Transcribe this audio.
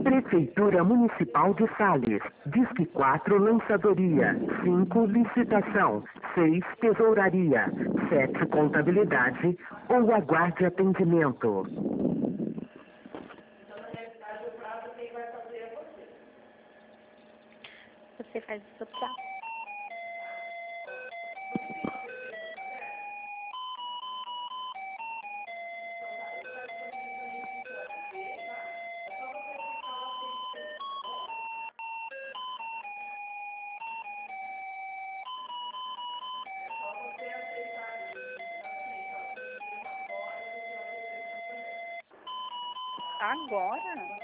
Prefeitura Municipal de Sales. Disque 4 lançadoria. 5 licitação. 6 tesouraria. 7 contabilidade. Ou aguarde atendimento. Você faz o seu prato. Agora?